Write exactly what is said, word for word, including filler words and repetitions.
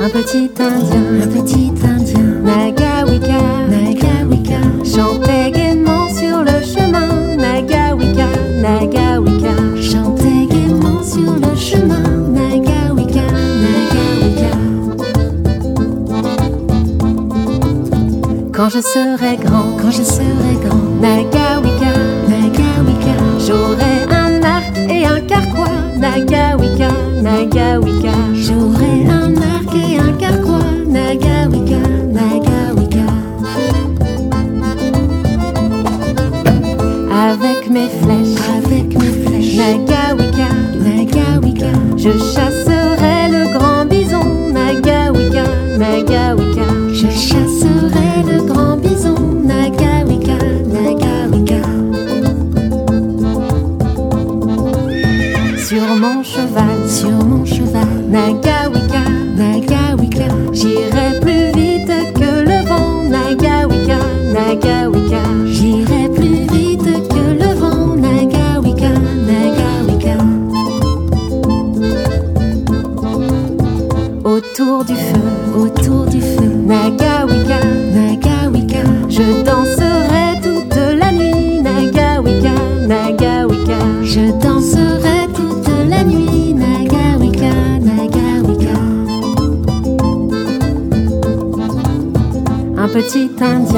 Un petit indien, un petit indien, Nagawika, Nagawika, chantait gaiement sur le chemin. Nagawika, Nagawika, chantait gaiement sur le chemin. Nagawika, Nagawika. Quand je serai grand, Quand je serai grand, Nagawika, Nagawika, j'aurai un arc et un carquois. Nagawika, Nagawika, j'aurai un arc et un carquois. Nagawika, Nagawika. avec mes flèches, Avec mes flèches, Nagawika, Nagawika, je chasserai le grand bison. Nagawika, Nagawika, je chasserai le grand bison. Nagawika, Nagawika. sur mon cheval, Sur mon cheval, Nagawika, Nagawika, j'irai plus vite que le vent. Nagawika, Nagawika, j'irai plus vite que le vent. Nagawika, Nagawika. autour du feu, Autour du feu, Nagawika, Nagawika, je danserai toute la nuit. Nagawika, Nagawika, je danserai toute la nuit. Nagawika, Nagawika. un petit indien,